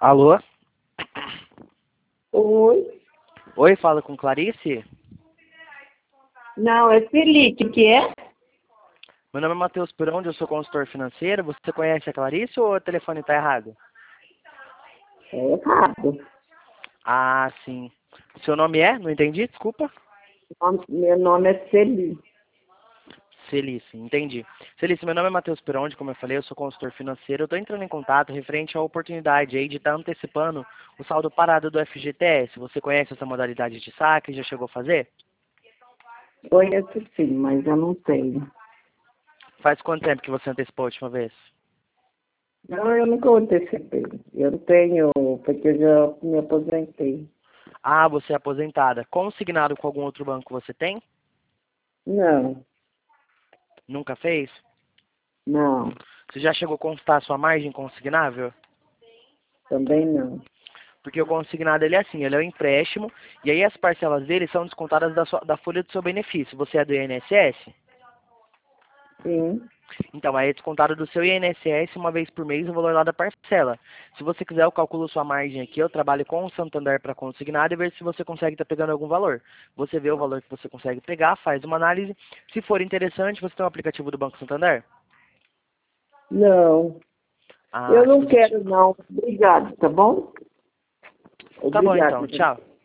Alô? Oi. Oi, fala com Clarice? Não, é Felipe, que é? Meu nome é Matheus Peroni, eu sou consultor financeiro. Você conhece a Clarice ou o telefone está errado? É errado. Ah, sim. Seu nome é? Não entendi, desculpa. Meu nome é Celi. Celice, entendi. Celice, meu nome é Matheus Peroni, como eu falei, eu sou consultor financeiro. Eu estou entrando em contato referente à oportunidade aí de estar antecipando o saldo parado do FGTS. Você conhece essa modalidade de saque? Já chegou a fazer? Conheço sim, mas eu não tenho. Faz quanto tempo que você antecipou a última vez? Não, eu nunca antecipei. Eu não tenho, porque eu já me aposentei. Ah, você é aposentada. Consignado com algum outro banco você tem? Não, Nunca fez? não, Você já chegou a consultar a sua margem consignável? também não. Porque o consignado ele é assim, ele é um empréstimo, e aí as parcelas dele são descontadas da folha do seu benefício. Você é do INSS? Sim, Então, aí é descontado do seu INSS uma vez por mês o valor lá da parcela. Se você quiser, eu calculo sua margem aqui, eu trabalho com o Santander para consignado e vejo se você consegue estar pegando algum valor. Você vê o valor que você consegue pegar, faz uma análise. Se for interessante, você tem um aplicativo do Banco Santander? não. Ah, Eu se não você... quero, não. Obrigado, tá bom? Tá bom então, Obrigado. tchau.